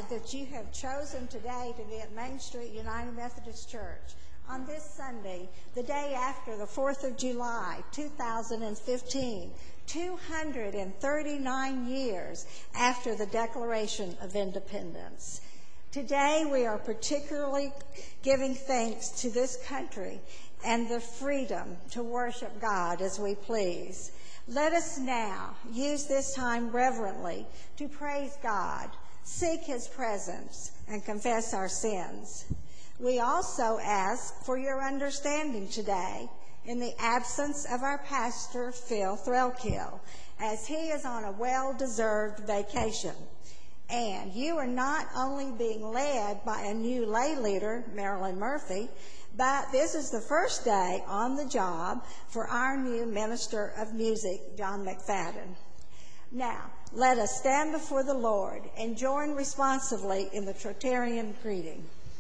glad that you have chosen today to be at Main Street United Methodist Church on this Sunday, the day after the 4th of July, 2015, 239 years after the Declaration of Independence. Today we are particularly giving thanks to this country and the freedom to worship God as we please. Let us now use this time reverently to praise God, seek His presence, and confess our sins. We also ask for your understanding today in the absence of our pastor, Phil Threlkill, as he is on a well-deserved vacation. And you are not only being led by a new lay leader, Marilyn Murphy, but this is the first day on the job for our new minister of music, John McFadden. Now, let us stand before the Lord and join responsively in the Trinitarian greeting.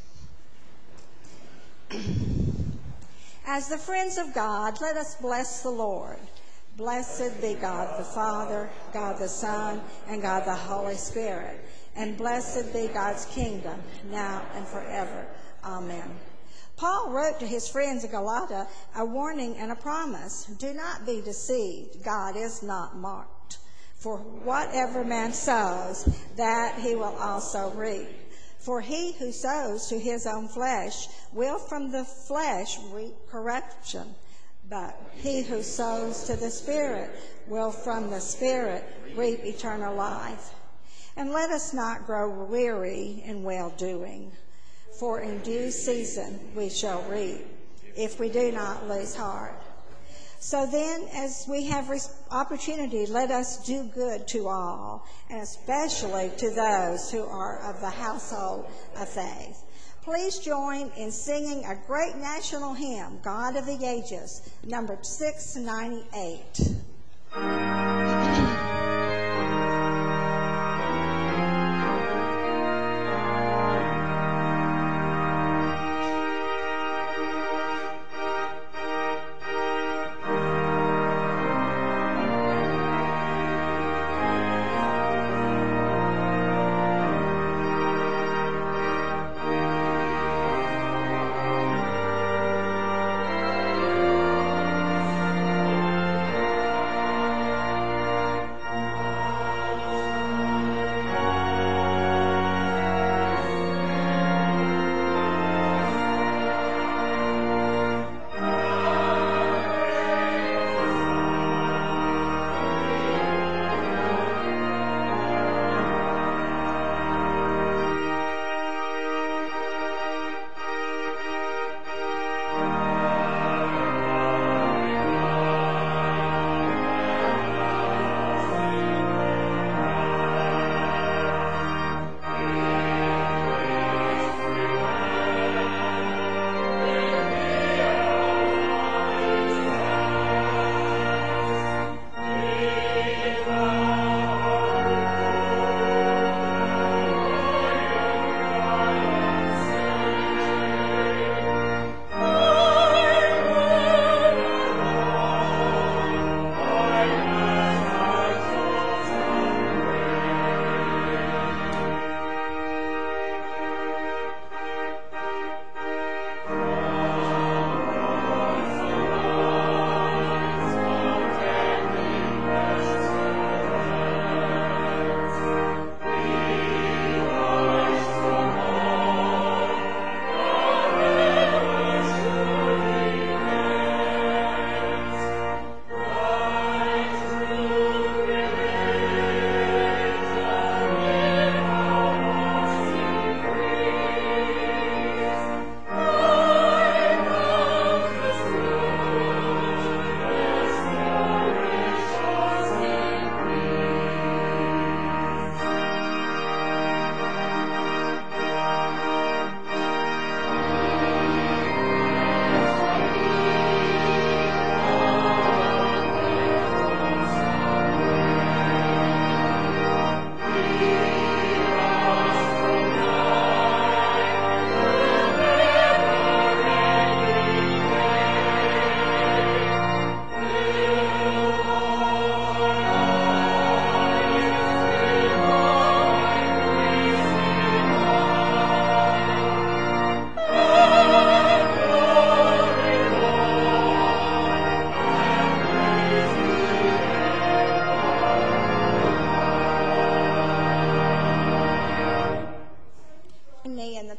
As the friends of God, let us bless the Lord. Blessed be God the Father, God the Son, and God the Holy Spirit. And blessed be God's kingdom, now and forever. Amen. Paul wrote to his friends in Galatia a warning and a promise. Do not be deceived. God is not mocked. For whatever man sows, that he will also reap. For he who sows to his own flesh will from the flesh reap corruption. But he who sows to the Spirit will from the Spirit reap eternal life. And let us not grow weary in well-doing. For in due season we shall reap, if we do not lose heart. So then, as we have opportunity, let us do good to all, and especially to those who are of the household of faith. Please join in singing a great national hymn, God of the Ages, number 698.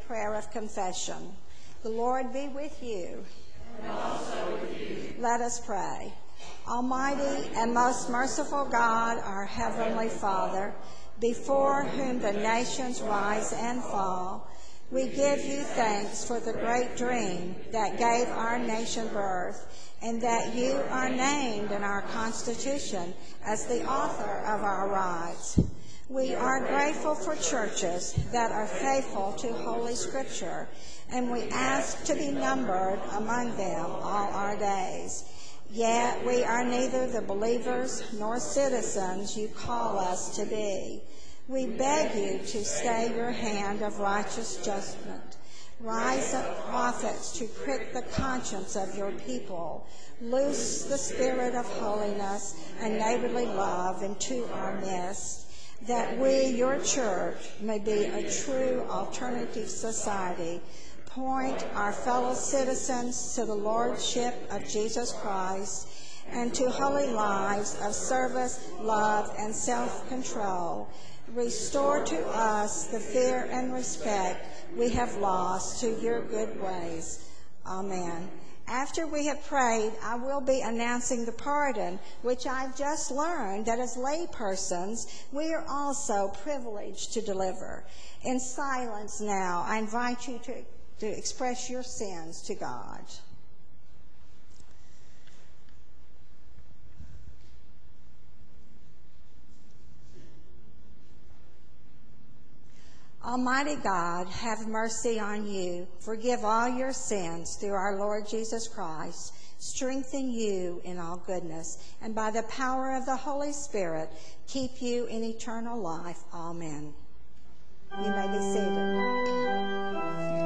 prayer of confession. The Lord be with you. And also with you. Let us pray. Almighty and most merciful God, our Heavenly Father, before whom the nations rise and fall, we give you thanks for the great dream that gave our nation birth, and that you are named in our Constitution as the author of our rights. We are grateful for churches that are faithful to Holy Scripture, and we ask to be numbered among them all our days. Yet we are neither the believers nor citizens you call us to be. We beg you to stay your hand of righteous judgment. Rise up prophets to prick the conscience of your people. Loose the spirit of holiness and neighborly love into our midst, that we, your church, may be a true alternative society. Point our fellow citizens to the Lordship of Jesus Christ and to holy lives of service, love, and self-control. Restore to us the fear and respect we have lost to your good ways. Amen. After we have prayed, I will be announcing the pardon, which I've just learned that as laypersons, we are also privileged to deliver. In silence now, I invite you to express your sins to God. Almighty God, have mercy on you. Forgive all your sins through our Lord Jesus Christ. Strengthen you in all goodness, and by the power of the Holy Spirit, keep you in eternal life. Amen. You may be seated.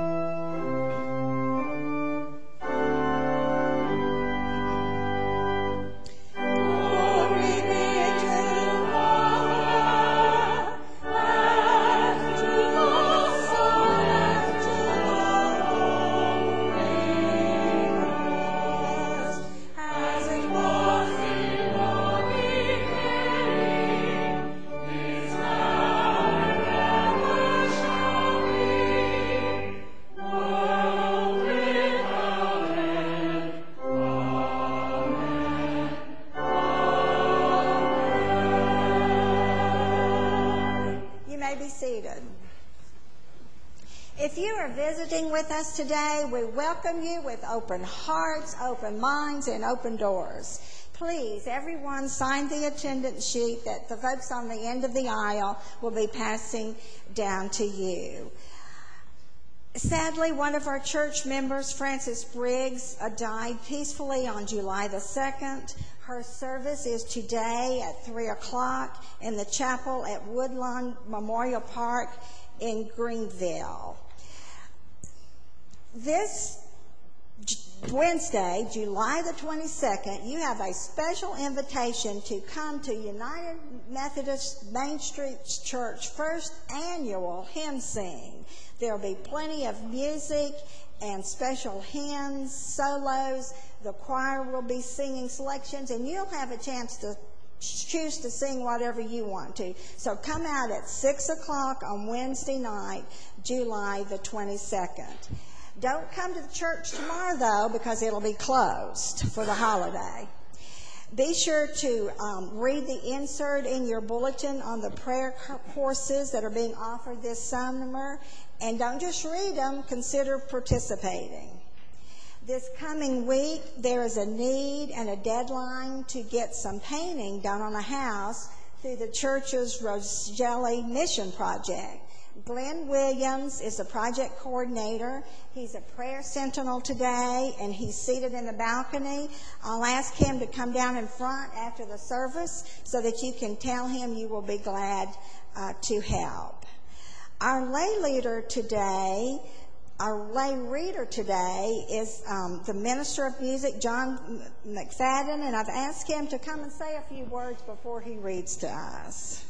If you are visiting with us today, we welcome you with open hearts, open minds, and open doors. Please, everyone, sign the attendance sheet that the folks on the end of the aisle will be passing down to you. Sadly, one of our church members, Frances Briggs, died peacefully on July the 2nd. Her service is today at 3 o'clock in the chapel at Woodlawn Memorial Park in Greenville. This Wednesday, July the 22nd, you have a special invitation to come to United Methodist Main Street Church first annual hymn sing. There will be plenty of music and special hymns, solos. The choir will be singing selections, and you'll have a chance to choose to sing whatever you want to. So come out at 6 o'clock on Wednesday night, July the 22nd. Don't come to the church tomorrow, though, because it'll be closed for the holiday. Be sure to read the insert in your bulletin on the prayer courses that are being offered this summer. And don't just read them, consider participating. This coming week, there is a need and a deadline to get some painting done on a house through the church's Roselli Mission Project. Glenn Williams is the project coordinator. He's a prayer sentinel today, and he's seated in the balcony. I'll ask him to come down in front after the service so that you can tell him you will be glad to help. Our lay reader today is the minister of music, John McFadden, and I've asked him to come and say a few words before he reads to us.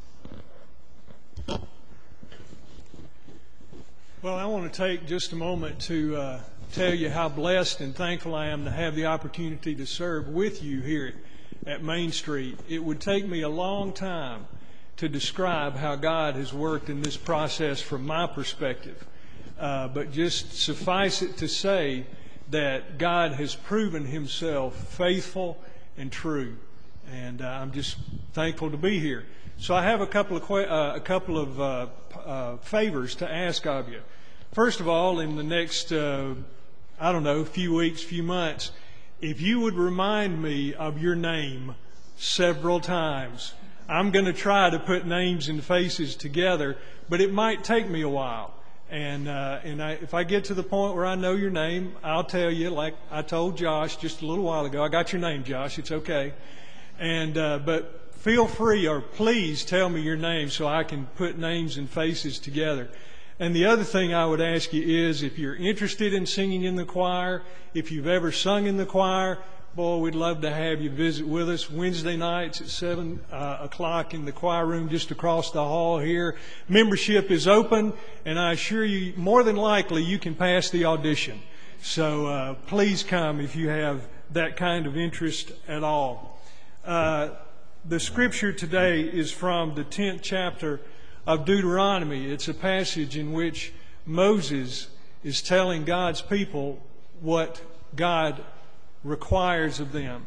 Well, I want to take just a moment to tell you how blessed and thankful I am to have the opportunity to serve with you here at Main Street. It would take me a long time to describe how God has worked in this process from my perspective. but just suffice it to say that God has proven himself faithful and true. And I'm just thankful to be here. So I have a couple of favors to ask of you. First of all, in the next, few weeks, few months, if you would remind me of your name several times. I'm going to try to put names and faces together, but it might take me a while. And if I get to the point where I know your name, I'll tell you, like I told Josh just a little while ago. I got your name, Josh. It's okay. But feel free, or please tell me your name so I can put names and faces together. And the other thing I would ask you is, if you're interested in singing in the choir, if you've ever sung in the choir, boy, we'd love to have you visit with us Wednesday nights at 7 o'clock in the choir room just across the hall here. Membership is open, and I assure you, more than likely, you can pass the audition. So please come if you have that kind of interest at all. The scripture today is from the 10th chapter of Deuteronomy. It's a passage in which Moses is telling God's people what God requires of them.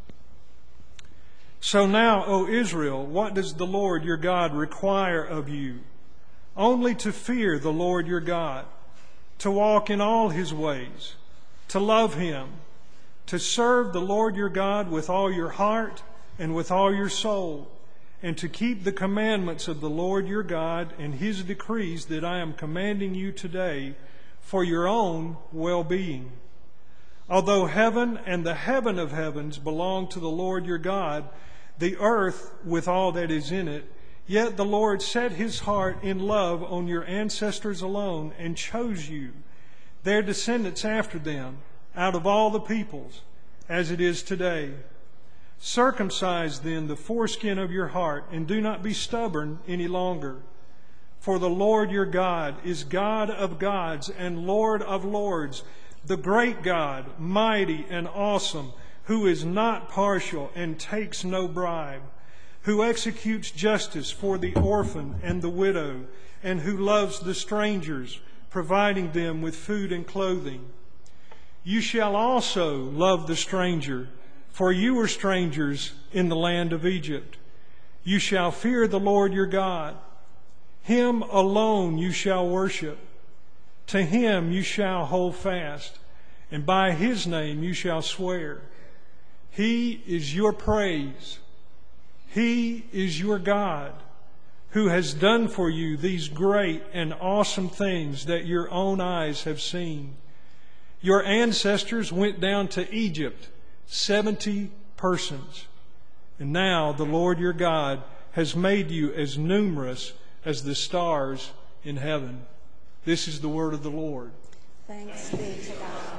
So now, O Israel, what does the Lord your God require of you? Only to fear the Lord your God, to walk in all his ways, to love him, to serve the Lord your God with all your heart and with all your soul, and to keep the commandments of the Lord your God and his decrees that I am commanding you today for your own well-being. Although heaven and the heaven of heavens belong to the Lord your God, the earth with all that is in it, yet the Lord set his heart in love on your ancestors alone and chose you, their descendants after them, out of all the peoples, as it is today. Circumcise then the foreskin of your heart, and do not be stubborn any longer. For the Lord your God is God of gods and Lord of lords, the great God, mighty and awesome, who is not partial and takes no bribe, who executes justice for the orphan and the widow, and who loves the strangers, providing them with food and clothing. You shall also love the stranger, for you were strangers in the land of Egypt. You shall fear the Lord your God. Him alone you shall worship. To him you shall hold fast, and by his name you shall swear. He is your praise. He is your God, who has done for you these great and awesome things that your own eyes have seen. Your ancestors went down to Egypt, 70 persons. And now the Lord your God has made you as numerous as the stars in heaven. This is the word of the Lord. Thanks be to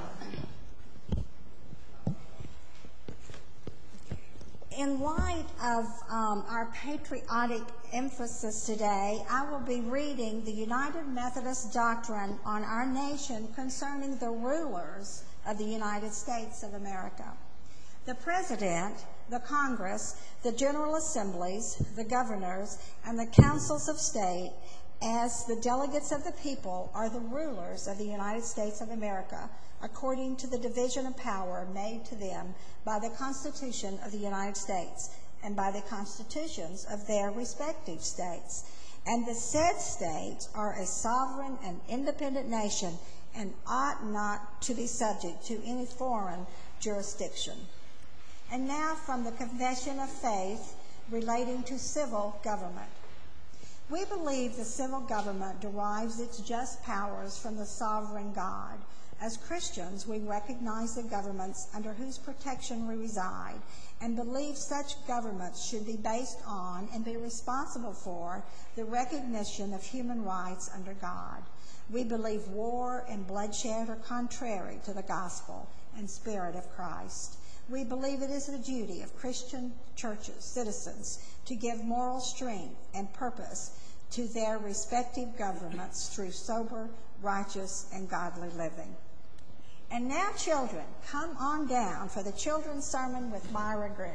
God. In light of our patriotic emphasis today, I will be reading the United Methodist Doctrine on our nation concerning the rulers of the United States of America. The President, the Congress, the General Assemblies, the governors, and the councils of state, as the delegates of the people, are the rulers of the United States of America, according to the division of power made to them by the Constitution of the United States and by the constitutions of their respective states. And the said states are a sovereign and independent nation and ought not to be subject to any foreign jurisdiction. And now from the Confession of Faith relating to civil government. We believe the civil government derives its just powers from the sovereign God. As Christians, we recognize the governments under whose protection we reside and believe such governments should be based on and be responsible for the recognition of human rights under God. We believe war and bloodshed are contrary to the gospel and spirit of Christ. We believe it is the duty of Christian churches, citizens, to give moral strength and purpose to their respective governments through sober, righteous, and godly living. And now, children, come on down for the children's sermon with Myra Green.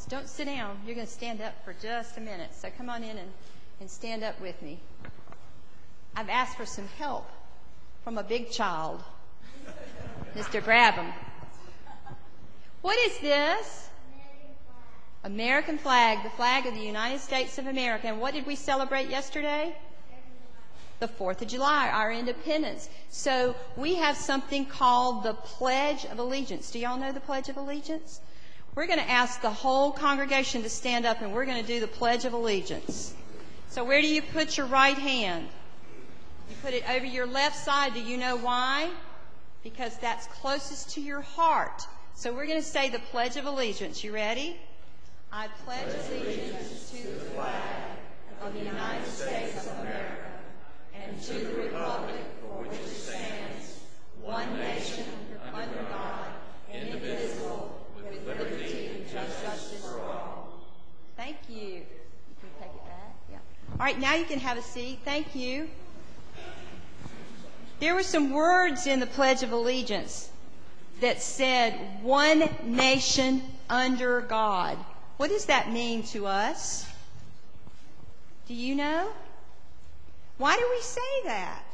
audience. Don't sit down. You're going to stand up for just a minute. So come on in and stand up with me. I've asked for some help from a big child. Mr. Brabham. What is this? American flag, the flag of the United States of America. And what did we celebrate yesterday? The 4th of July, our independence. So we have something called the Pledge of Allegiance. Do y'all know the Pledge of Allegiance? We're going to ask the whole congregation to stand up, and we're going to do the Pledge of Allegiance. So where do you put your right hand? You put it over your left side. Do you know why? Because that's closest to your heart. So we're going to say the Pledge of Allegiance. You ready? I pledge allegiance to the flag of the United States of America and to the republic for which it stands, one nation, under God, indivisible, with liberty and justice for all. Thank you. You can take it back. Yeah. All right, now you can have a seat. Thank you. There were some words in the Pledge of Allegiance that said, one nation under God. What does that mean to us? Do you know? Why do we say that?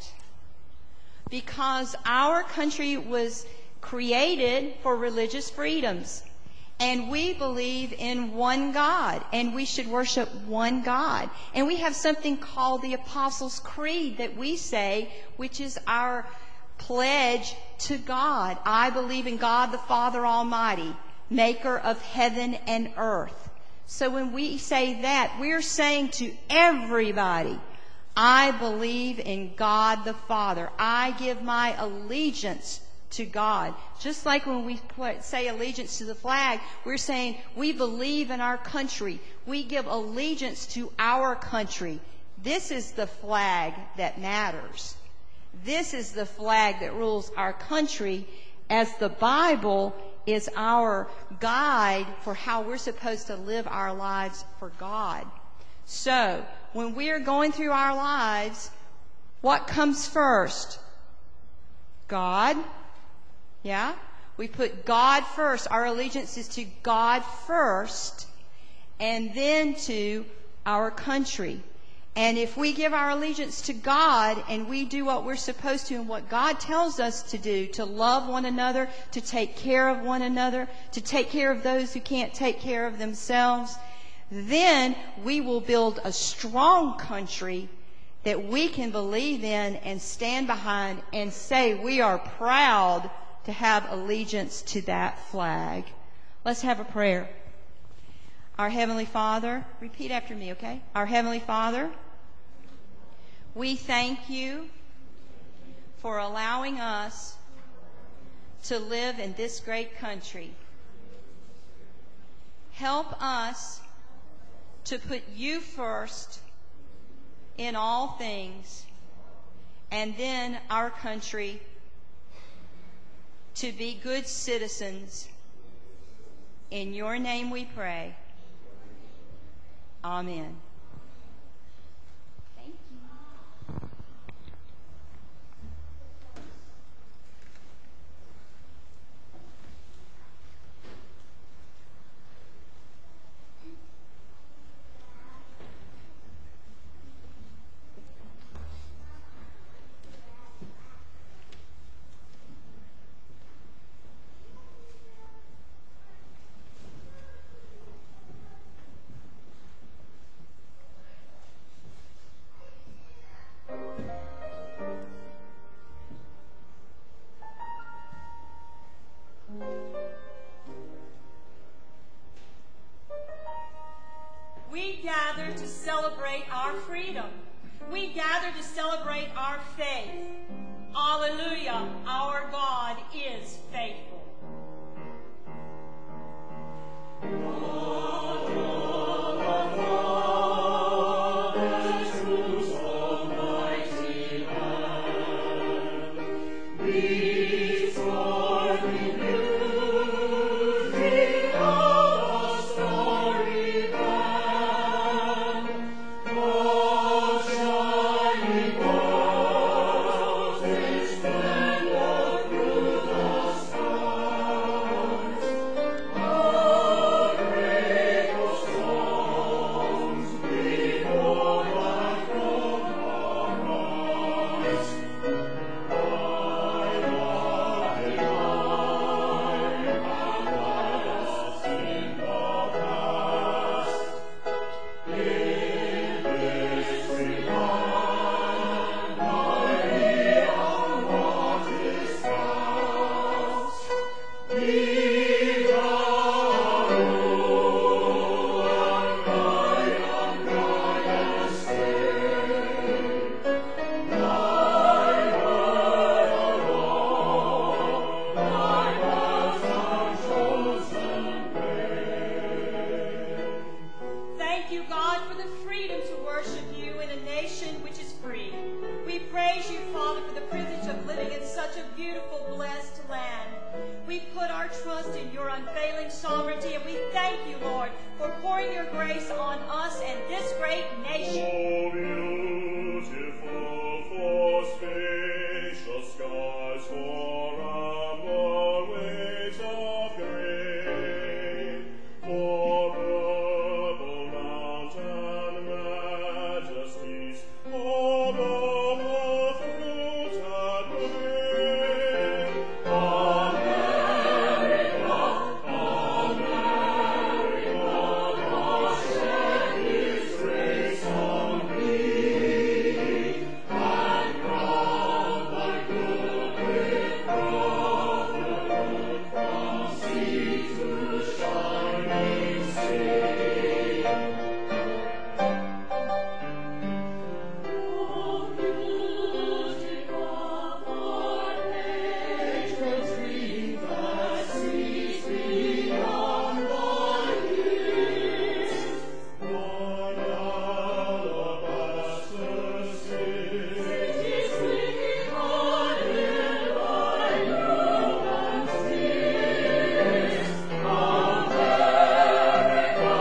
Because our country was created for religious freedoms. And we believe in one God. And we should worship one God. And we have something called the Apostles' Creed that we say, which is our pledge to God. I believe in God the Father Almighty, maker of heaven and earth. So when we say that, we're saying to everybody, I believe in God the Father. I give my allegiance to God. Just like when we say allegiance to the flag, we're saying we believe in our country. We give allegiance to our country. This is the flag that matters. This is the flag that rules our country, as the Bible is our guide for how we're supposed to live our lives for God. So, when we are going through our lives, what comes first? God. Yeah? We put God first. Our allegiance is to God first, and then to our country. And if we give our allegiance to God and we do what we're supposed to and what God tells us to do, to love one another, to take care of one another, to take care of those who can't take care of themselves, then we will build a strong country that we can believe in and stand behind and say we are proud to have allegiance to that flag. Let's have a prayer. Our Heavenly Father, repeat after me, okay? Our Heavenly Father, we thank you for allowing us to live in this great country. Help us to put you first in all things, and then our country to be good citizens. In your name we pray. Amen. Thank you. We gather to celebrate our freedom. We gather to celebrate our faith. Alleluia, our God is faithful. Father, for the privilege of living in such a beautiful, blessed land. We put our trust in your unfailing sovereignty, and we thank you, Lord, for pouring your grace on us and this great nation. Oh, beautiful for spacious skies, for amber waves of grain, for purple mountain majesties, for both fruit and grain. America, God shed his grace on thee, and crown thy good with brotherhood from sea to shining sea. Oh, beautiful for patrons dream that sees beyond the years. One alabaster cities recorded by human tears. America,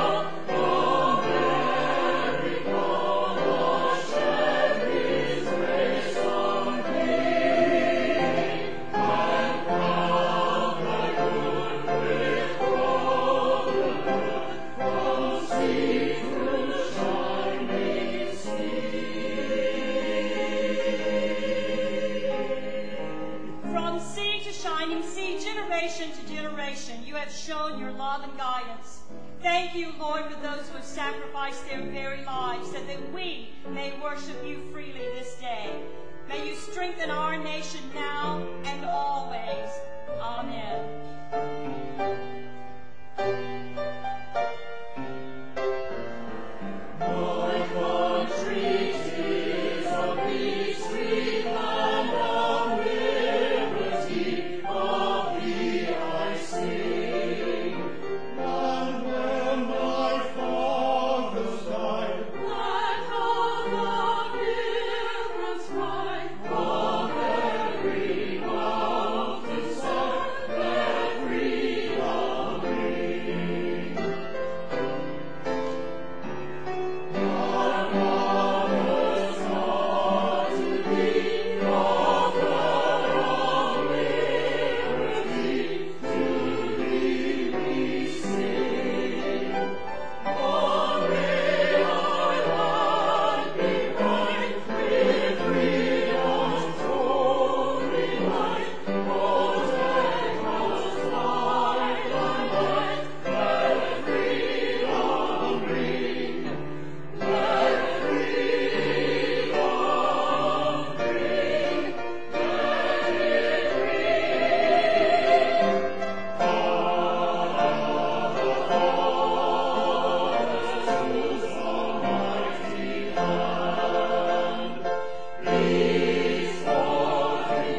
God shed his grace on thee, and crown thy good with brotherhood from sea to shining sea. From sea to shining sea, generation to generation, you have shown your love and guidance. Thank you, Lord, for those who have sacrificed their very lives so that we may worship you freely this day. May you strengthen our nation now and always. Amen. My country 'tis a peace sweet land of liberty, of thee I sing. And when my fathers died, that hope of deliverance cried, from every mountainside let freedom ring. Our fathers are to thee, author of liberty, to thee we sing. Oh, may our land be bright with freedom's holy light, protect us night and night, let freedom ring. Let freedom ring, let it ring. Whose almighty hand leads forth in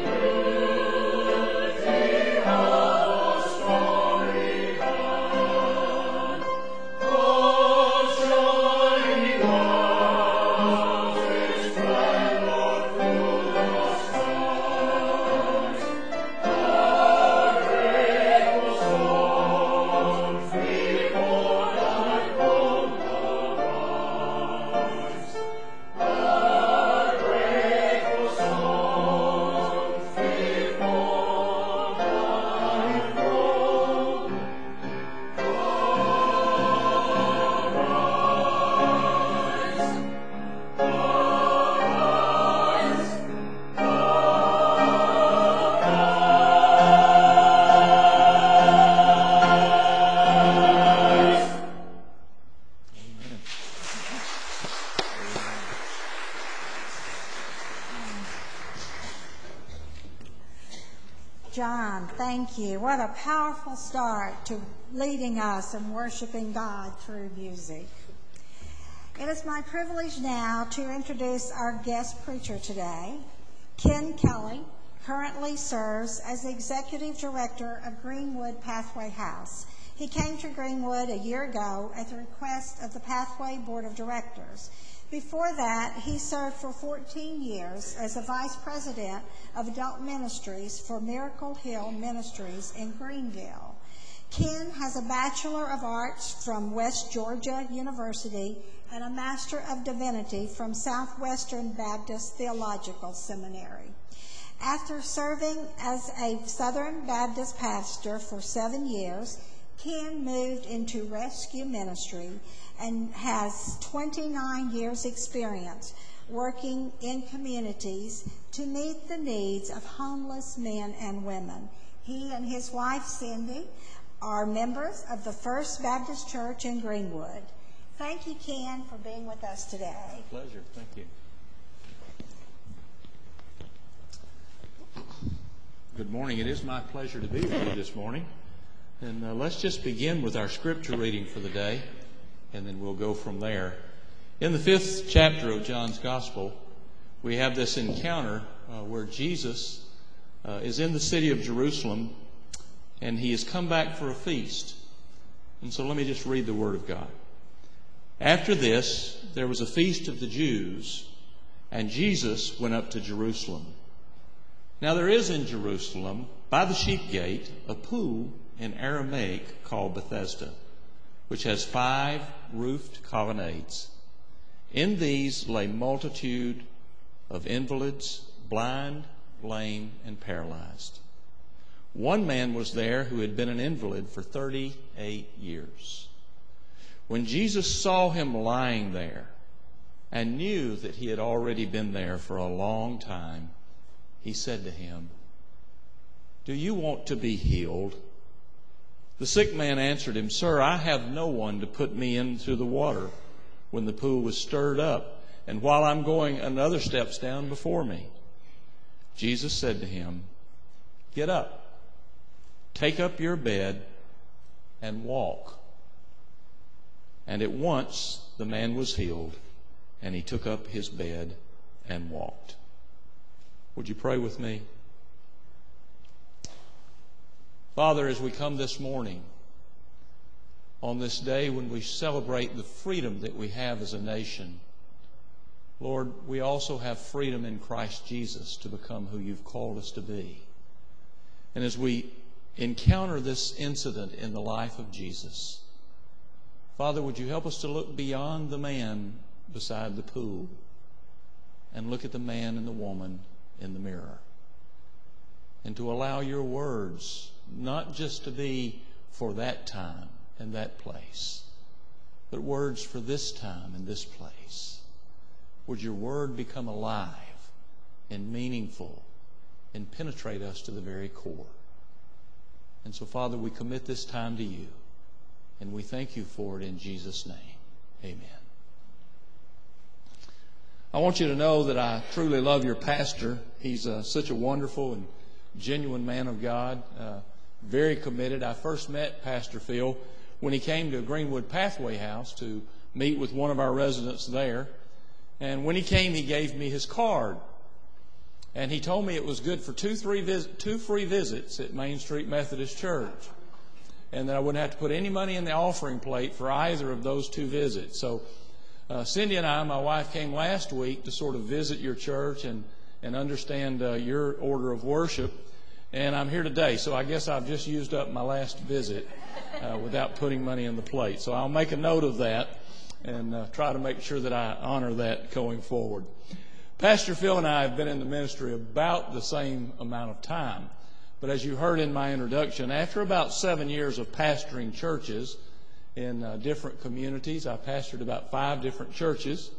unity of a stormy land. Oh, shining mountains, splendor through the skies, our grateful songs before thy throne arise. Our grateful songs before thy throne John, thank you. What a powerful start to leading us and worshiping God through music. It is my privilege now to introduce our guest preacher today. Ken Kelly currently serves as the Executive Director of Greenwood Pathway House. He came to Greenwood a year ago at the request of the Pathway Board of Directors. Before that, he served for 14 years as a vice president of adult ministries for Miracle Hill Ministries in Greenville. Ken has a Bachelor of Arts from West Georgia University and a Master of Divinity from Southwestern Baptist Theological Seminary. After serving as a Southern Baptist pastor for 7 years, Ken moved into rescue ministry and has 29 years experience working in communities to meet the needs of homeless men and women. He and his wife, Cindy, are members of the First Baptist Church in Greenwood. Thank you, Ken, for being with us today. Pleasure. Thank you. Good morning. It is my pleasure to be with you this morning. And let's just begin with our scripture reading for the day, and then we'll go from there. In the 5th chapter of John's Gospel, we have this encounter where Jesus is in the city of Jerusalem, and he has come back for a feast. And so let me just read the Word of God. After this, there was a feast of the Jews, and Jesus went up to Jerusalem. Now there is in Jerusalem, by the sheep gate, a pool in Aramaic called Bethesda, which has 5 roofed colonnades. In these lay multitude of invalids, blind, lame, and paralyzed. One man was there who had been an invalid for 38 years. When Jesus saw him lying there and knew that he had already been there for a long time, he said to him, "Do you want to be healed?" The sick man answered him, "Sir, I have no one to put me into the water when the pool was stirred up, and while I'm going, another steps down before me." Jesus said to him, "Get up, take up your bed, and walk." And at once the man was healed, and he took up his bed and walked. Would you pray with me? Father, as we come this morning, on this day when we celebrate the freedom that we have as a nation, Lord, we also have freedom in Christ Jesus to become who you've called us to be. And as we encounter this incident in the life of Jesus, Father, would you help us to look beyond the man beside the pool and look at the man and the woman in the mirror, and to allow your words not just to be for that time and that place, but words for this time and this place. Would your word become alive and meaningful and penetrate us to the very core? And so, Father, we commit this time to you, and we thank you for it in Jesus' name. Amen. I want you to know that I truly love your pastor. He's such a wonderful and genuine man of God, very committed. I first met Pastor Phil when he came to Greenwood Pathway House to meet with one of our residents there. And when he came, he gave me his card. And he told me it was good for two free visits at Main Street Methodist Church, and that I wouldn't have to put any money in the offering plate for either of those 2 visits. So Cindy and I, my wife, came last week to sort of visit your church and understand your order of worship. And I'm here today, so I guess I've just used up my last visit without putting money in the plate. So I'll make a note of that and try to make sure that I honor that going forward. Pastor Phil and I have been in the ministry about the same amount of time. But as you heard in my introduction, after about 7 years of pastoring churches in different communities, I pastored about 5 different churches,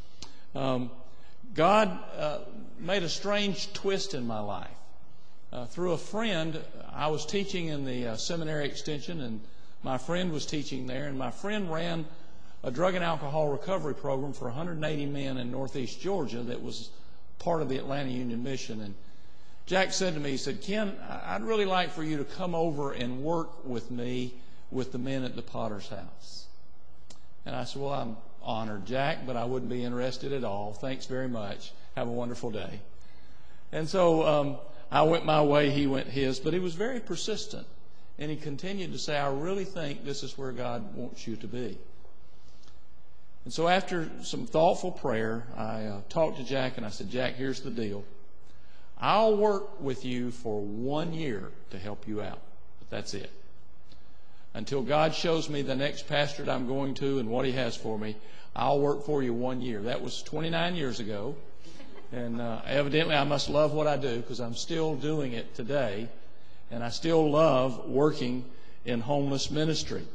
God made a strange twist in my life. Through a friend, I was teaching in the seminary extension, and my friend was teaching there, and my friend ran a drug and alcohol recovery program for 180 men in northeast Georgia that was part of the Atlanta Union Mission. And Jack said to me, he said, "Ken, I'd really like for you to come over and work with me with the men at the Potter's House." And I said, "Well, I'm honored, Jack, but I wouldn't be interested at all. Thanks very much. Have a wonderful day." And so I went my way, he went his, but he was very persistent. And he continued to say, "I really think this is where God wants you to be." And so after some thoughtful prayer, I talked to Jack and I said, Jack, here's the deal. I'll work with you for 1 year to help you out, but that's it. Until God shows me the next pastorate I'm going to and what He has for me, I'll work for you 1 year. That was 29 years ago. And evidently I must love what I do because I'm still doing it today. And I still love working in homeless ministry.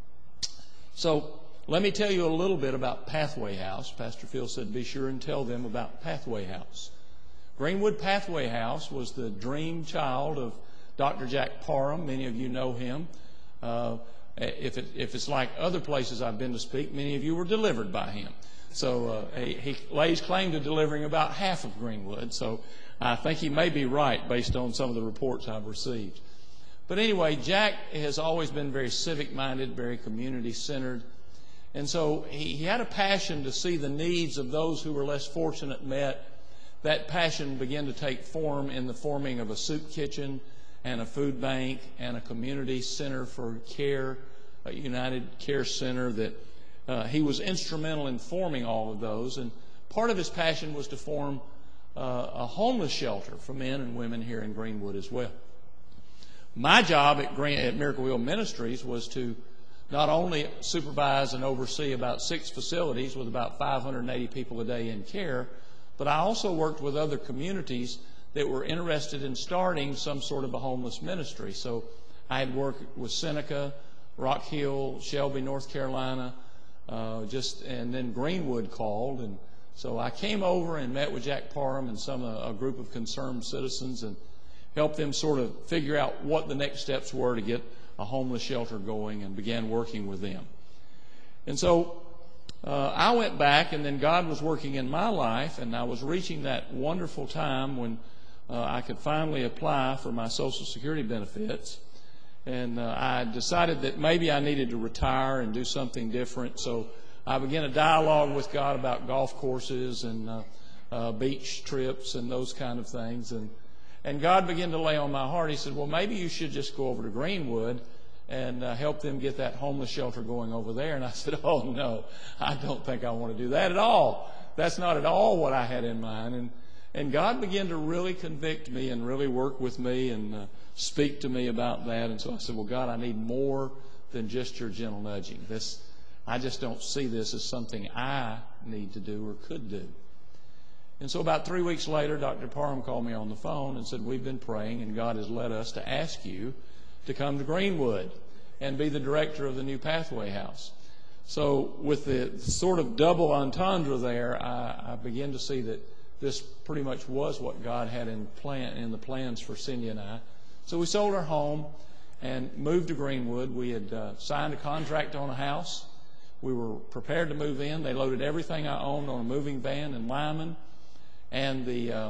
So let me tell you a little bit about Pathway House. Pastor Phil said be sure and tell them about Pathway House. Greenwood Pathway House was the dream child of Dr. Jack Parham. Many of you know him. If it's like other places I've been to speak, many of you were delivered by him. So he lays claim to delivering about half of Greenwood. So I think he may be right based on some of the reports I've received. But anyway, Jack has always been very civic-minded, very community-centered. And so he had a passion to see the needs of those who were less fortunate met. That passion began to take form in the forming of a soup kitchen and a food bank and a community center for care, a United Care Center that he was instrumental in forming all of those. And part of his passion was to form a homeless shelter for men and women here in Greenwood as well. My job at Miracle Wheel Ministries was to not only supervise and oversee about 6 facilities with about 580 people a day in care, but I also worked with other communities that were interested in starting some sort of a homeless ministry. So I had worked with Seneca, Rock Hill, Shelby, North Carolina, and then Greenwood called. And so I came over and met with Jack Parham and a group of concerned citizens and helped them sort of figure out what the next steps were to get a homeless shelter going and began working with them. And so I went back, and then God was working in my life, and I was reaching that wonderful time when I could finally apply for my Social Security benefits. And I decided that maybe I needed to retire and do something different. So I began a dialogue with God about golf courses and beach trips and those kind of things. And God began to lay on my heart. He said, well, maybe you should just go over to Greenwood and help them get that homeless shelter going over there. And I said, oh, no, I don't think I want to do that at all. That's not at all what I had in mind. And God began to really convict me and really work with me and speak to me about that. And so I said, well, God, I need more than just your gentle nudging. I just don't see this as something I need to do or could do. And so about 3 weeks later, Dr. Parham called me on the phone and said, we've been praying, and God has led us to ask you to come to Greenwood and be the director of the new Pathway House. So with the sort of double entendre there, I began to see that this pretty much was what God had in the plans for Cindy and I. So we sold our home and moved to Greenwood. We had signed a contract on a house. We were prepared to move in. They loaded everything I owned on a moving van in Lyman, and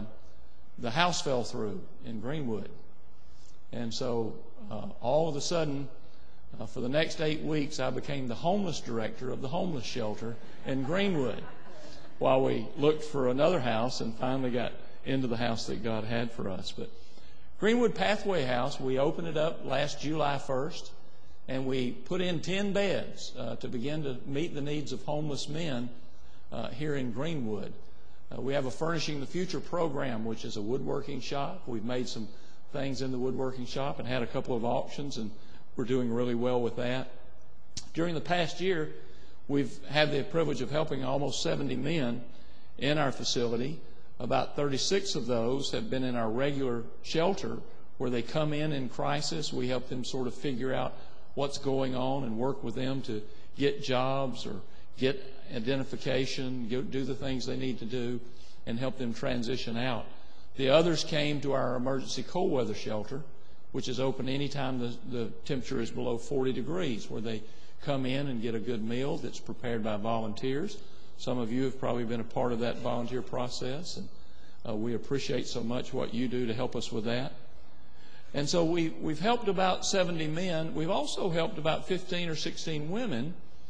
the house fell through in Greenwood. And so all of a sudden, for the next 8 weeks, I became the homeless director of the homeless shelter in Greenwood while we looked for another house and finally got into the house that God had for us. But Greenwood Pathway House, we opened it up last July 1st, and we put in 10 beds to begin to meet the needs of homeless men here in Greenwood. We have a Furnishing the Future program, which is a woodworking shop. We've made some things in the woodworking shop and had a couple of auctions, and we're doing really well with that. During the past year, we've had the privilege of helping almost 70 men in our facility. About 36 of those have been in our regular shelter where they come in crisis. We help them sort of figure out what's going on and work with them to get jobs or get identification, do the things they need to do, and help them transition out. The others came to our emergency cold weather shelter, which is open anytime the temperature is below 40 degrees, where they come in and get a good meal that's prepared by volunteers. Some of you have probably been a part of that volunteer process, and we appreciate so much what you do to help us with that. And so we've helped about 70 men. We've also helped about 15 or 16 women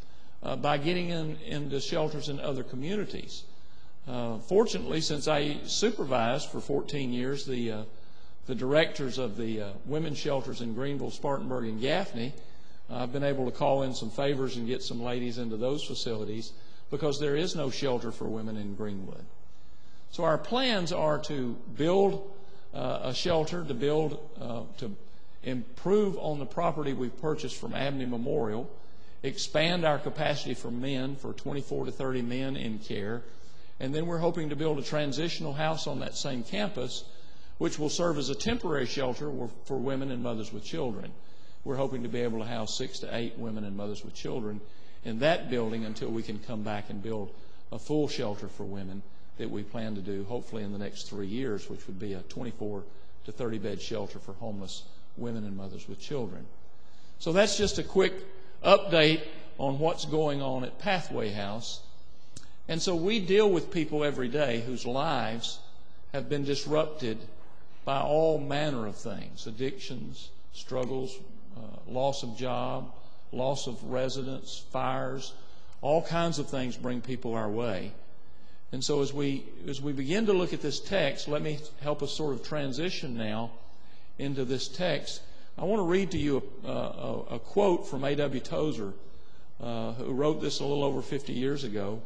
by getting into shelters in other communities. Fortunately, since I supervised for 14 years the directors of the women's shelters in Greenville, Spartanburg, and Gaffney, I've been able to call in some favors and get some ladies into those facilities. because there is no shelter for women in Greenwood. So our plans are to build a shelter, to improve on the property we've purchased from Abney Memorial, expand our capacity for men, for 24 to 30 men in care, and then we're hoping to build a transitional house on that same campus, which will serve as a temporary shelter for women and mothers with children. We're hoping to be able to house 6 to 8 women and mothers with children in that building until we can come back and build a full shelter for women that we plan to do hopefully in the next 3 years, which would be a 24 to 30 bed shelter for homeless women and mothers with children. So that's just a quick update on what's going on at Pathway House. And so we deal with people every day whose lives have been disrupted by all manner of things: addictions, struggles, loss of job, loss of residence, fires, all kinds of things bring people our way. And so as we begin to look at this text, let me help us sort of transition now into this text. I want to read to you a quote from A.W. Tozer, who wrote this a little over 50 years ago.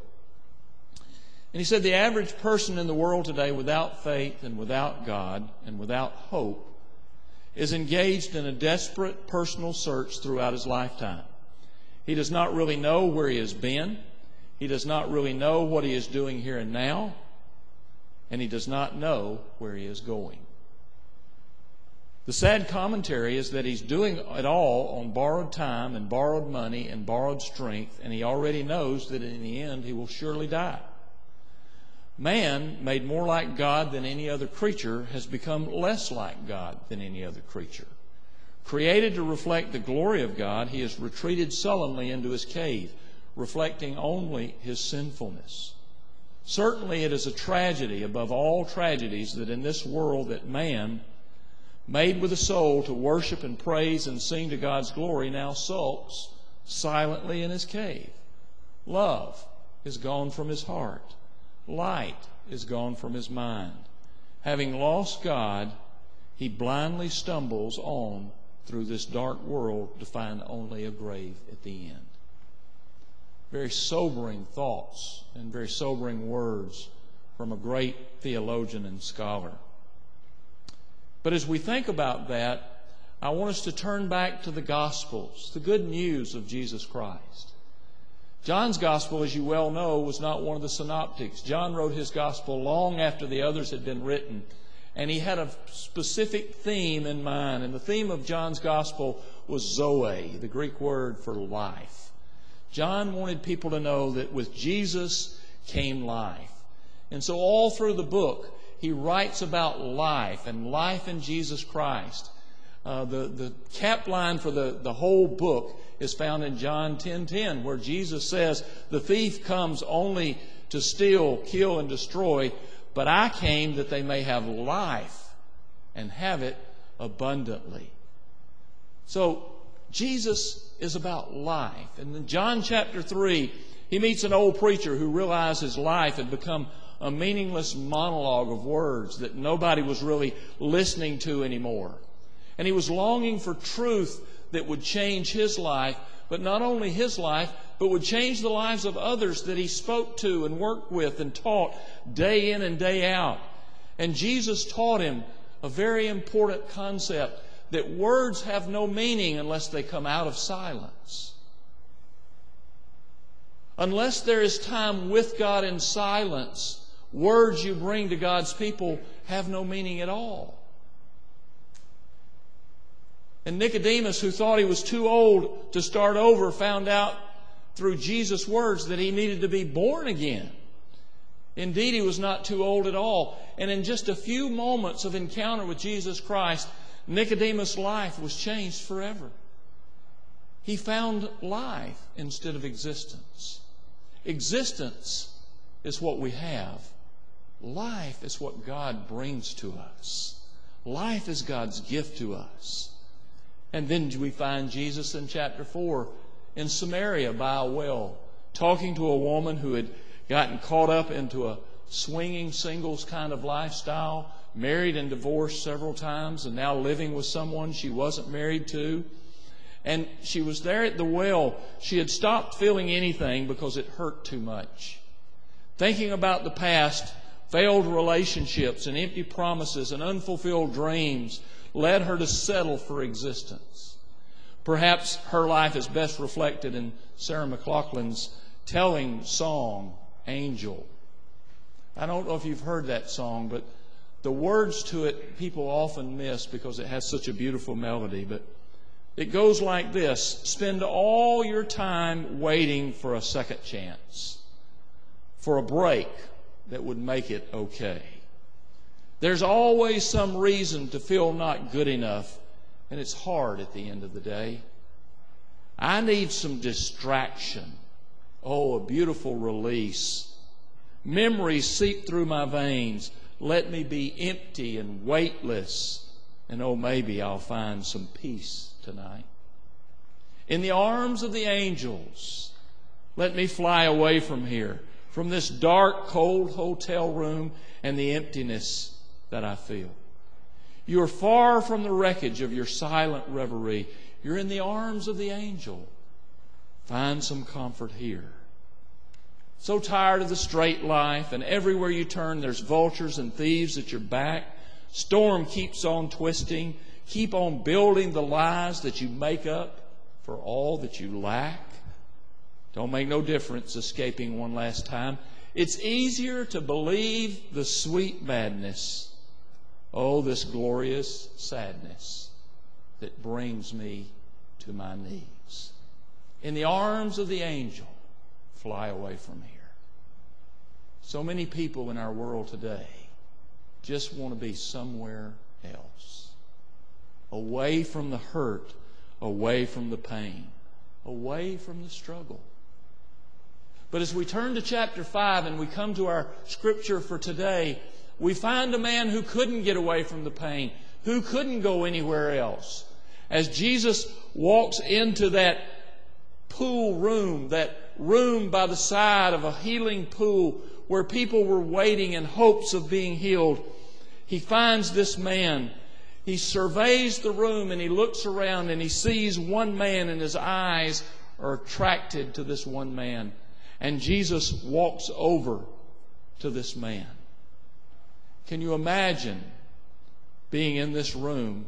And he said, "The average person in the world today without faith and without God and without hope is engaged in a desperate personal search throughout his lifetime. He does not really know where he has been. He does not really know what he is doing here and now. And he does not know where he is going. The sad commentary is that he's doing it all on borrowed time and borrowed money and borrowed strength, and he already knows that in the end he will surely die. Man, made more like God than any other creature, has become less like God than any other creature. Created to reflect the glory of God, he has retreated sullenly into his cave, reflecting only his sinfulness. Certainly it is a tragedy above all tragedies that in this world that man, made with a soul to worship and praise and sing to God's glory, now sulks silently in his cave. Love is gone from his heart. Light is gone from his mind. Having lost God, he blindly stumbles on through this dark world to find only a grave at the end." Very sobering thoughts and very sobering words from a great theologian and scholar. But as we think about that, I want us to turn back to the Gospels, the good news of Jesus Christ. John's Gospel, as you well know, was not one of the synoptics. John wrote his Gospel long after the others had been written, and he had a specific theme in mind. And the theme of John's Gospel was Zoe, the Greek word for life. John wanted people to know that with Jesus came life. And so all through the book, he writes about life and life in Jesus Christ. The cap line for the whole book is found in John 10:10, where Jesus says, "The thief comes only to steal, kill, and destroy, but I came that they may have life and have it abundantly." So Jesus is about life. And in John chapter 3, he meets an old preacher who realized his life had become a meaningless monologue of words that nobody was really listening to anymore. And he was longing for truth that would change his life, but not only his life, but would change the lives of others that he spoke to and worked with and taught day in and day out. And Jesus taught him a very important concept, that words have no meaning unless they come out of silence. Unless there is time with God in silence, words you bring to God's people have no meaning at all. And Nicodemus, who thought he was too old to start over, found out through Jesus' words that he needed to be born again. Indeed, he was not too old at all. And in just a few moments of encounter with Jesus Christ, Nicodemus' life was changed forever. He found life instead of existence. Existence is what we have. Life is what God brings to us. Life is God's gift to us. And then we find Jesus in chapter 4 in Samaria by a well, talking to a woman who had gotten caught up into a swinging singles kind of lifestyle, married and divorced several times, and now living with someone she wasn't married to. And she was there at the well. She had stopped feeling anything because it hurt too much. Thinking about the past, failed relationships and empty promises and unfulfilled dreams led her to settle for existence. Perhaps her life is best reflected in Sarah McLaughlin's telling song, Angel. I don't know if you've heard that song, but the words to it people often miss because it has such a beautiful melody. But it goes like this: spend all your time waiting for a second chance, for a break that would make it okay. There's always some reason to feel not good enough, and it's hard at the end of the day. I need some distraction. Oh, a beautiful release. Memories seep through my veins. Let me be empty and weightless, and oh, maybe I'll find some peace tonight. In the arms of the angels, let me fly away from here, from this dark, cold hotel room and the emptiness that I feel. You are far from the wreckage of your silent reverie. You're in the arms of the angel. Find some comfort here. So tired of the straight life, and everywhere you turn there's vultures and thieves at your back. Storm keeps on twisting. Keep on building the lies that you make up for all that you lack. Don't make no difference escaping one last time. It's easier to believe the sweet madness. Oh, this glorious sadness that brings me to my knees. In the arms of the angel, fly away from here. So many people in our world today just want to be somewhere else. Away from the hurt, away from the pain, away from the struggle. But as we turn to chapter 5 and we come to our scripture for today, we find a man who couldn't get away from the pain, who couldn't go anywhere else. As Jesus walks into that pool room, that room by the side of a healing pool where people were waiting in hopes of being healed, he finds this man. He surveys the room and he looks around and he sees one man, and his eyes are attracted to this one man. And Jesus walks over to this man. Can you imagine being in this room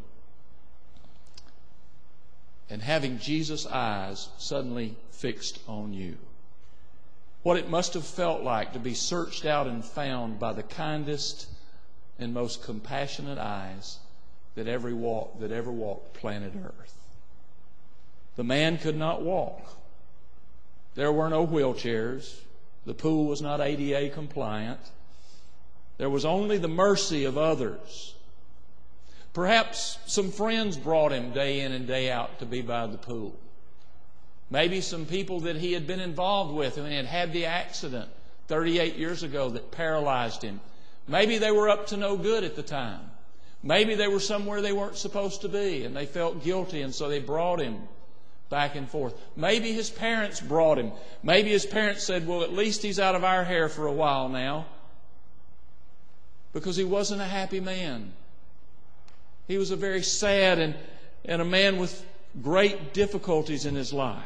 and having Jesus' eyes suddenly fixed on you? What it must have felt like to be searched out and found by the kindest and most compassionate eyes that ever walked planet Earth. The man could not walk. There were no wheelchairs. The pool was not ADA compliant. There was only the mercy of others. Perhaps some friends brought him day in and day out to be by the pool. Maybe some people that he had been involved with and had had the accident 38 years ago that paralyzed him. Maybe they were up to no good at the time. Maybe they were somewhere they weren't supposed to be and they felt guilty, and so they brought him back and forth. Maybe his parents brought him. Maybe his parents said, well, at least he's out of our hair for a while now, because he wasn't a happy man. He was a very sad and a man with great difficulties in his life.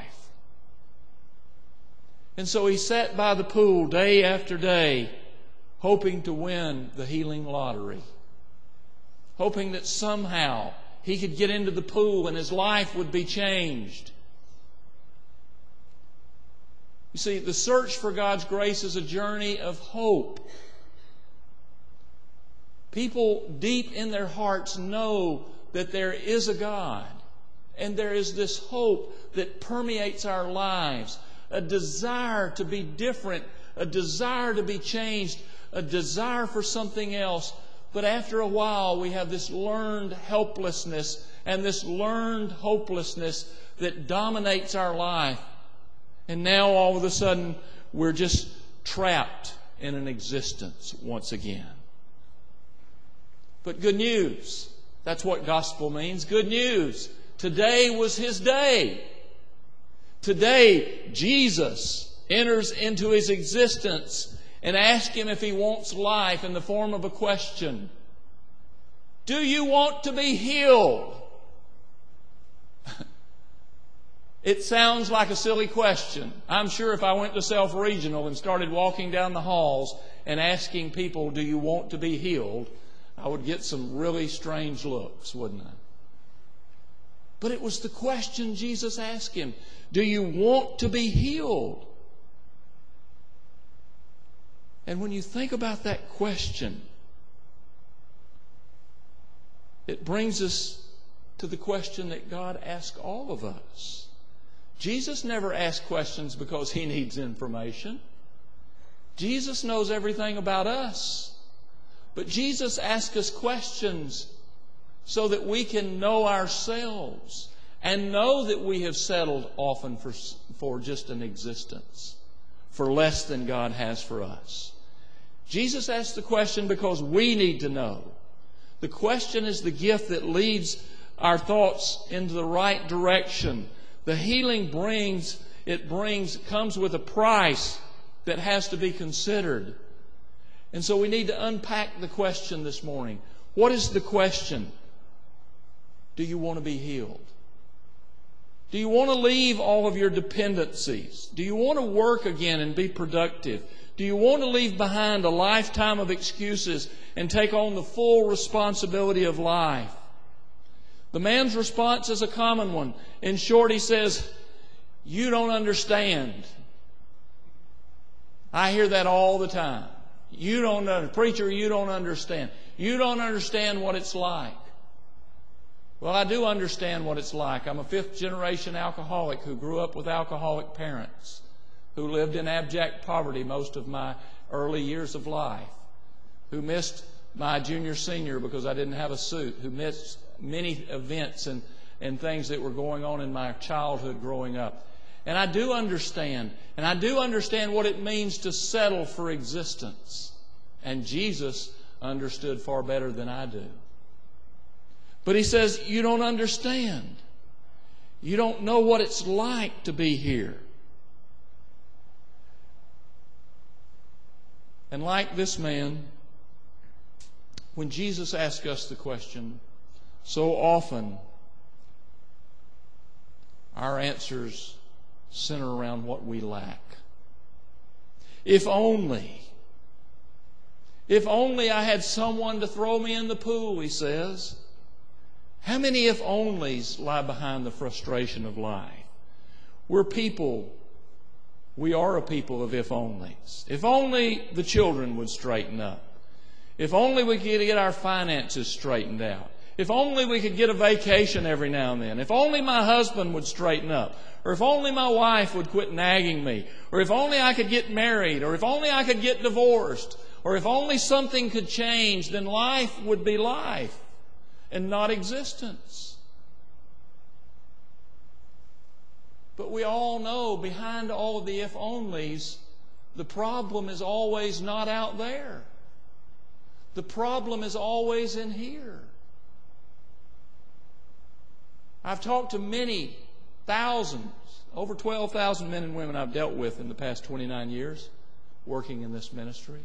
And so he sat by the pool day after day, hoping to win the healing lottery, hoping that somehow he could get into the pool and his life would be changed. You see, the search for God's grace is a journey of hope. People deep in their hearts know that there is a God, and there is this hope that permeates our lives, a desire to be different, a desire to be changed, a desire for something else. But after a while, we have this learned helplessness and this learned hopelessness that dominates our life. And now all of a sudden, we're just trapped in an existence once again. But good news. That's what gospel means. Good news. Today was his day. Today, Jesus enters into his existence and asks him if he wants life in the form of a question. Do you want to be healed? It sounds like a silly question. I'm sure if I went to Self Regional and started walking down the halls and asking people, do you want to be healed, I would get some really strange looks, wouldn't I? But it was the question Jesus asked him. Do you want to be healed? And when you think about that question, it brings us to the question that God asks all of us. Jesus never asks questions because He needs information. Jesus knows everything about us. But Jesus asks us questions so that we can know ourselves and know that we have settled often for just an existence, for less than God has for us. Jesus asks the question because we need to know. The question is the gift that leads our thoughts into the right direction. The healing comes with a price that has to be considered. And so we need to unpack the question this morning. What is the question? Do you want to be healed? Do you want to leave all of your dependencies? Do you want to work again and be productive? Do you want to leave behind a lifetime of excuses and take on the full responsibility of life? The man's response is a common one. In short, he says, you don't understand. I hear that all the time. Preacher, you don't understand. You don't understand what it's like. Well, I do understand what it's like. I'm a fifth-generation alcoholic who grew up with alcoholic parents, who lived in abject poverty most of my early years of life, who missed my junior-senior because I didn't have a suit, who missed many events and things that were going on in my childhood growing up. And I do understand. And I do understand what it means to settle for existence. And Jesus understood far better than I do. But He says, you don't understand. You don't know what it's like to be here. And like this man, when Jesus asks us the question, so often our answers center around what we lack. If only I had someone to throw me in the pool, he says. How many if onlys lie behind the frustration of life? We are a people of if onlys. If only the children would straighten up. If only we could get our finances straightened out. If only we could get a vacation every now and then. If only my husband would straighten up. Or if only my wife would quit nagging me. Or if only I could get married. Or if only I could get divorced. Or if only something could change, then life would be life and not existence. But we all know behind all of the if-onlys, the problem is always not out there. The problem is always in here. I've talked to many thousands, over 12,000 men and women I've dealt with in the past 29 years working in this ministry.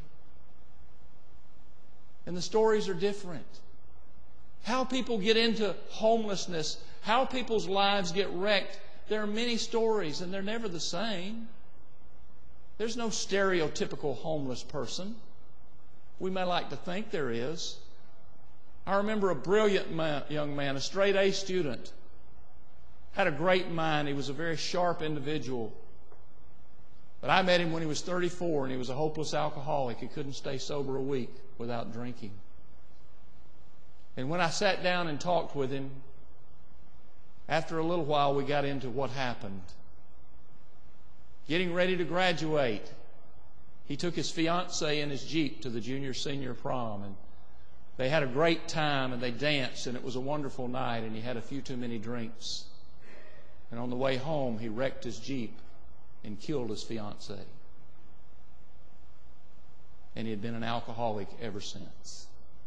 And the stories are different. How people get into homelessness, how people's lives get wrecked, there are many stories and they're never the same. There's no stereotypical homeless person. We may like to think there is. I remember a brilliant young man, a straight A student, had a great mind. He was a very sharp individual. But I met him when he was 34 and he was a hopeless alcoholic. He couldn't stay sober a week without drinking. And when I sat down and talked with him, after a little while we got into what happened. Getting ready to graduate, he took his fiancée in his Jeep to the junior-senior prom. And they had a great time and they danced and it was a wonderful night and he had a few too many drinks. And on the way home, he wrecked his Jeep and killed his fiancée. And he had been an alcoholic ever since.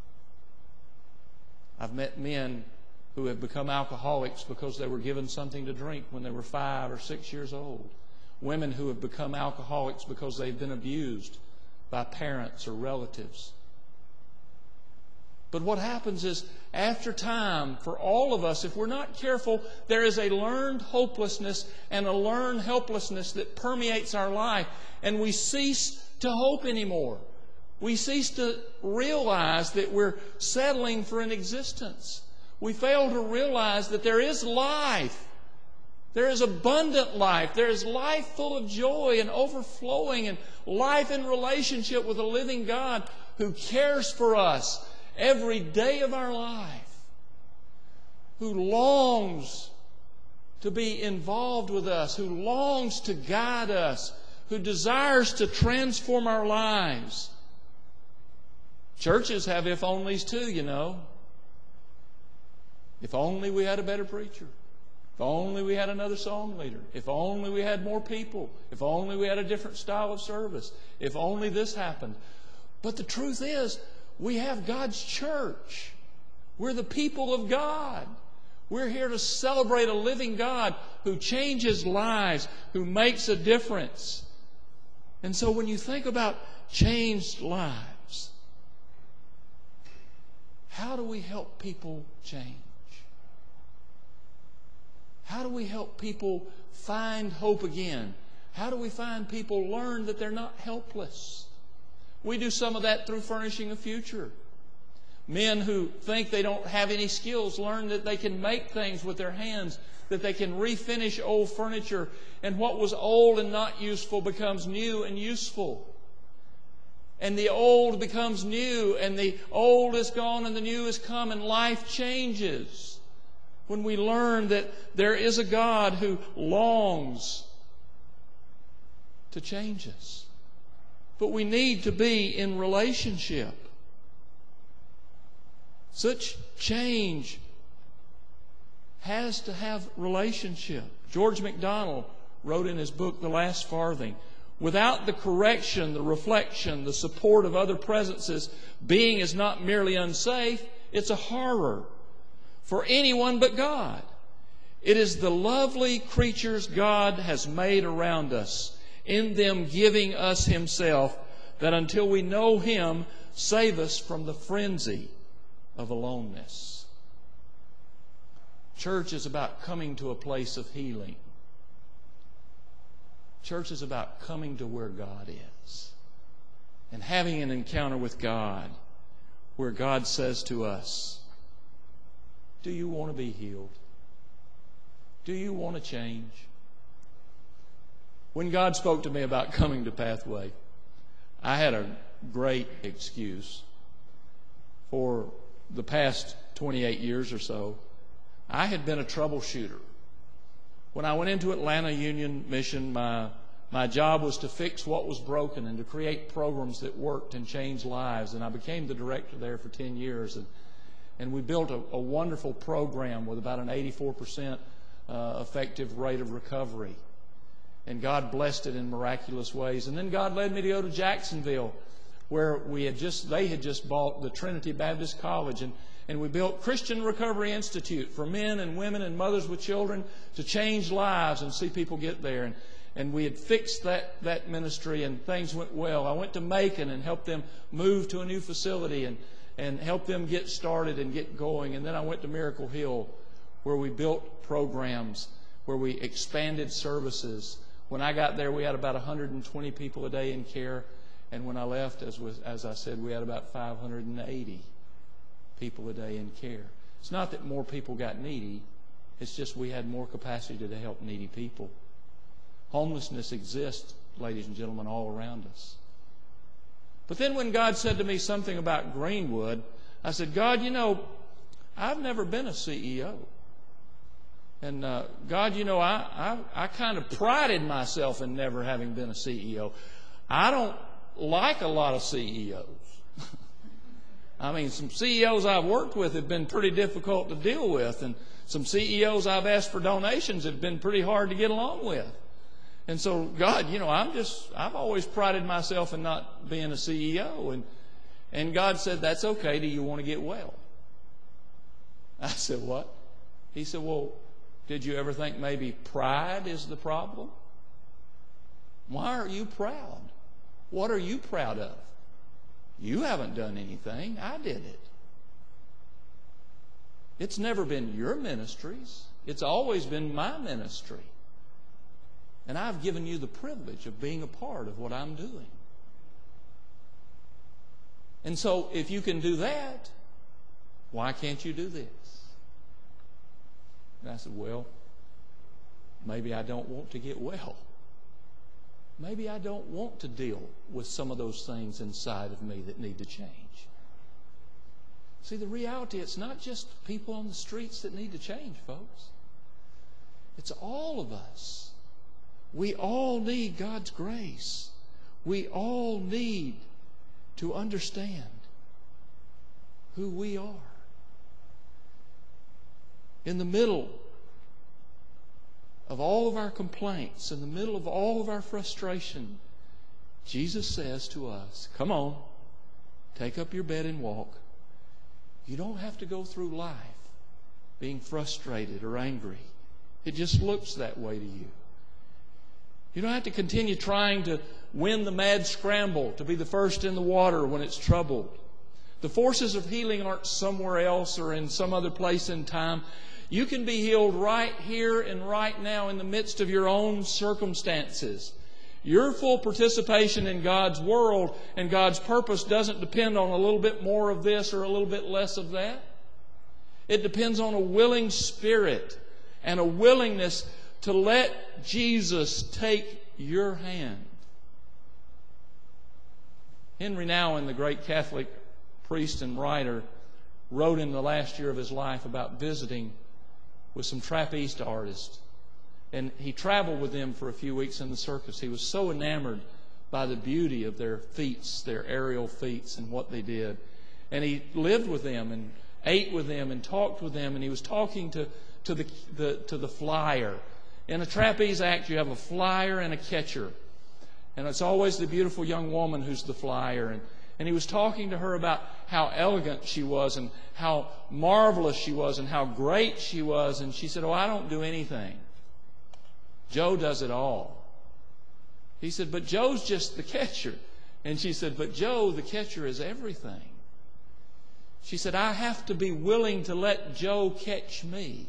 I've met men who have become alcoholics because they were given something to drink when they were 5 or 6 years old. Women who have become alcoholics because they've been abused by parents or relatives. But what happens is, after time, for all of us, if we're not careful, there is a learned hopelessness and a learned helplessness that permeates our life, and we cease to hope anymore. We cease to realize that we're settling for an existence. We fail to realize that there is life. There is abundant life. There is life full of joy and overflowing, and life in relationship with a living God who cares for us every day of our life, who longs to be involved with us, who longs to guide us, who desires to transform our lives. Churches have if-onlys too, you know. If only we had a better preacher. If only we had another song leader. If only we had more people. If only we had a different style of service. If only this happened. But the truth is, we have God's church. We're the people of God. We're here to celebrate a living God who changes lives, who makes a difference. And so when you think about changed lives, how do we help people change? How do we help people find hope again? How do we find people learn that they're not helpless? We do some of that through Furnishing a Future. Men who think they don't have any skills learn that they can make things with their hands, that they can refinish old furniture, and what was old and not useful becomes new and useful. And the old becomes new, and the old is gone and the new is come, and life changes when we learn that there is a God who longs to change us. But we need to be in relationship. Such change has to have relationship. George MacDonald wrote in his book, The Last Farthing, without the correction, the reflection, the support of other presences, being is not merely unsafe, it's a horror for anyone but God. It is the lovely creatures God has made around us, in them giving us Himself, that until we know Him, save us from the frenzy of aloneness. Church is about coming to a place of healing. Church is about coming to where God is and having an encounter with God where God says to us, do you want to be healed? Do you want to change? When God spoke to me about coming to Pathway, I had a great excuse. For the past 28 years or so, I had been a troubleshooter. When I went into Atlanta Union Mission, my job was to fix what was broken and to create programs that worked and changed lives. And I became the director there for 10 years. And we built a wonderful program with about an 84% effective rate of recovery. And God blessed it in miraculous ways. And then God led me to go to Jacksonville, where they had just bought the Trinity Baptist College. And we built Christian Recovery Institute for men and women and mothers with children to change lives and see people get there. And we had fixed that ministry, and things went well. I went to Macon and helped them move to a new facility and helped them get started and get going. And then I went to Miracle Hill, where we built programs, where we expanded services. When I got there, we had about 120 people a day in care. And when I left, as I said, we had about 580 people a day in care. It's not that more people got needy. It's just we had more capacity to help needy people. Homelessness exists, ladies and gentlemen, all around us. But then when God said to me something about Greenwood, I said, God, you know, I've never been a CEO. And God, you know, I kind of prided myself in never having been a CEO. I don't like a lot of CEOs. I mean, some CEOs I've worked with have been pretty difficult to deal with, and some CEOs I've asked for donations have been pretty hard to get along with. And so, God, you know, I've always prided myself in not being a CEO. And God said, that's okay. Do you want to get well? I said, what? He said, well, did you ever think maybe pride is the problem? Why are you proud? What are you proud of? You haven't done anything. I did it. It's never been your ministry's. It's always been my ministry. And I've given you the privilege of being a part of what I'm doing. And so if you can do that, why can't you do this? And I said, well, maybe I don't want to get well. Maybe I don't want to deal with some of those things inside of me that need to change. See, the reality, it's not just people on the streets that need to change, folks. It's all of us. We all need God's grace. We all need to understand who we are. In the middle of all of our complaints, in the middle of all of our frustration, Jesus says to us, come on, take up your bed and walk. You don't have to go through life being frustrated or angry. It just looks that way to you. You don't have to continue trying to win the mad scramble to be the first in the water when it's troubled. The forces of healing aren't somewhere else or in some other place in time. You can be healed right here and right now in the midst of your own circumstances. Your full participation in God's world and God's purpose doesn't depend on a little bit more of this or a little bit less of that. It depends on a willing spirit and a willingness to let Jesus take your hand. Henry Nouwen, the great Catholic priest and writer, wrote in the last year of his life about visiting with some trapeze artists. And he traveled with them for a few weeks in the circus. He was so enamored by the beauty of their feats, their aerial feats and what they did. And he lived with them and ate with them and talked with them. And he was talking to the flyer. In a trapeze act, you have a flyer and a catcher. And it's always the beautiful young woman who's the flyer. And he was talking to her about how elegant she was and how marvelous she was and how great she was. And she said, oh, I don't do anything. Joe does it all. He said, but Joe's just the catcher. And she said, but Joe, the catcher, is everything. She said, I have to be willing to let Joe catch me.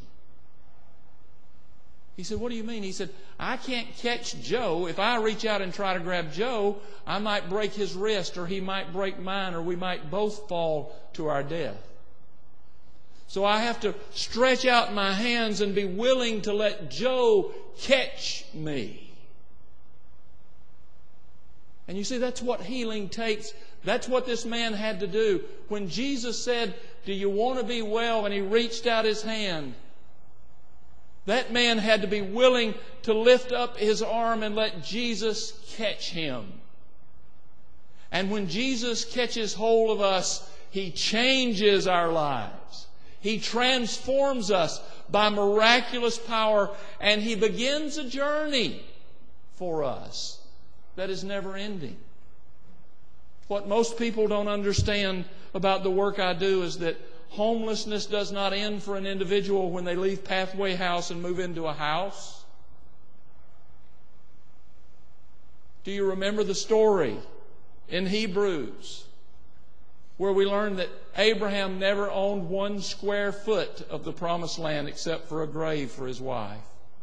He said, what do you mean? He said, I can't catch Joe. If I reach out and try to grab Joe, I might break his wrist, or he might break mine, or we might both fall to our death. So I have to stretch out my hands and be willing to let Joe catch me. And you see, that's what healing takes. That's what this man had to do. When Jesus said, do you want to be well? And he reached out his hand. That man had to be willing to lift up his arm and let Jesus catch him. And when Jesus catches hold of us, He changes our lives. He transforms us by miraculous power, and He begins a journey for us that is never ending. What most people don't understand about the work I do is that homelessness does not end for an individual when they leave Pathway House and move into a house. Do you remember the story in Hebrews where we learn that Abraham never owned 1 square foot of the promised land except for a grave for his wife?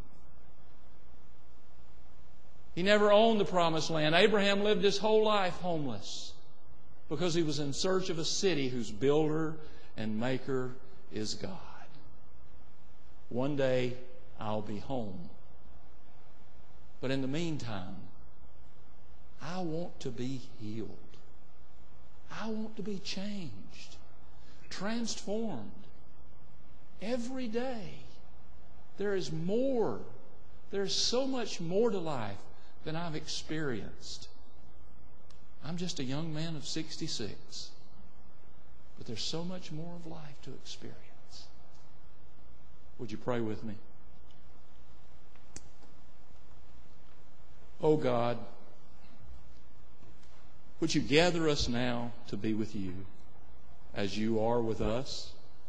He never owned the promised land. Abraham lived his whole life homeless because he was in search of a city whose builder and maker is God. One day I'll be home. But in the meantime, I want to be healed. I want to be changed, transformed. Every day there is more. There's so much more to life than I've experienced. I'm just a young man of 66. But there's so much more of life to experience. Would you pray with me? Oh God, would you gather us now to be with you as you are with us?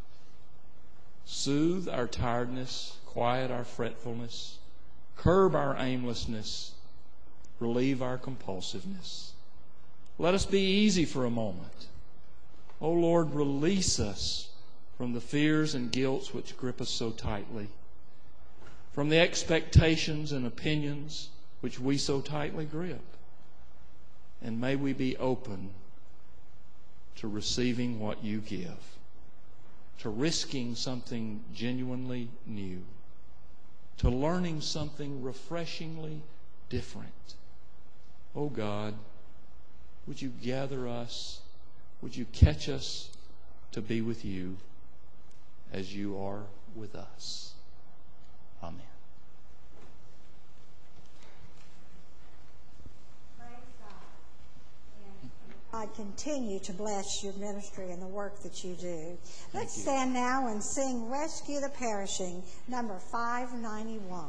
Soothe our tiredness, quiet our fretfulness, curb our aimlessness, relieve our compulsiveness. Let us be easy for a moment. Oh Lord, release us from from the fears and guilts which grip us so tightly, from the expectations and opinions which we so tightly grip. And may we be open to receiving what you give, to risking something genuinely new, to learning something refreshingly different. Oh God, would you gather us? Would you catch us to be with you as you are with us? Amen. God continue to bless your ministry and the work that you do. Let's stand now and sing Rescue the Perishing, number 591.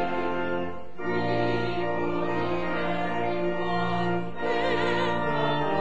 Everyone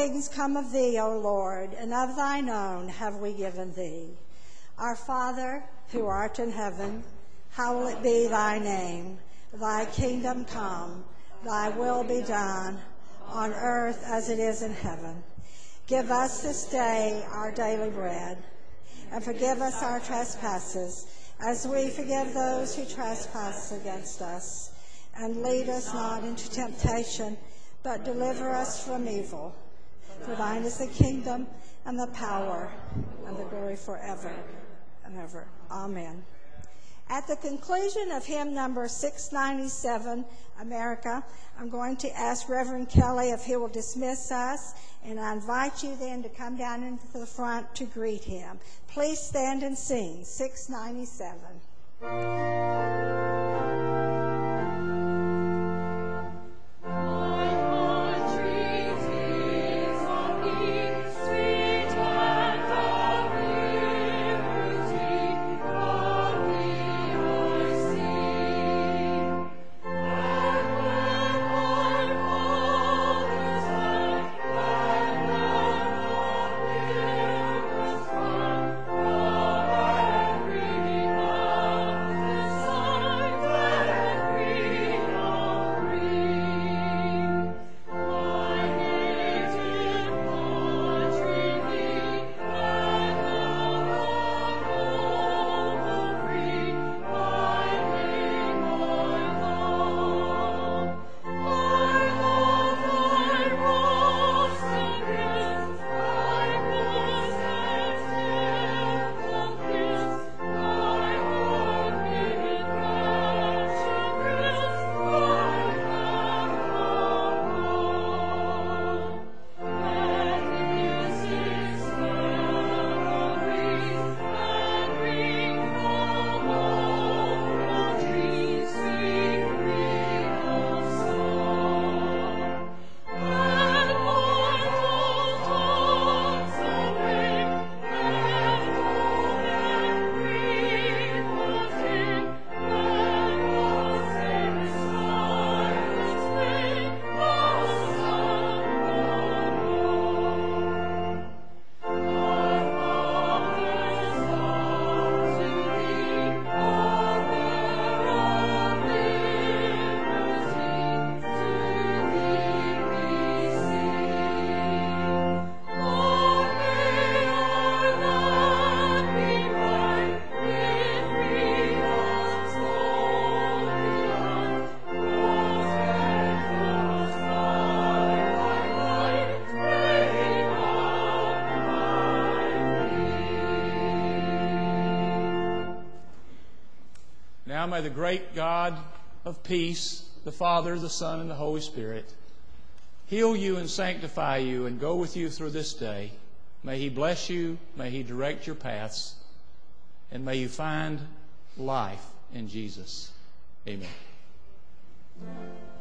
things come of thee, O Lord, and of thine own have we given thee. Our Father, who art in heaven, hallowed be thy name. Thy kingdom come, thy will be done, on earth as it is in heaven. Give us this day our daily bread, and forgive us our trespasses, as we forgive those who trespass against us. And lead us not into temptation, but deliver us from evil. For thine is the kingdom, and the power, and the glory forever and ever. Amen. At the conclusion of hymn number 697, America, I'm going to ask Reverend Kelly if he will dismiss us, and I invite you then to come down into the front to greet him. Please stand and sing 697. Now may the great God of peace, the Father, the Son, and the Holy Spirit, heal you and sanctify you and go with you through this day. May He bless you, may He direct your paths, and may you find life in Jesus. Amen.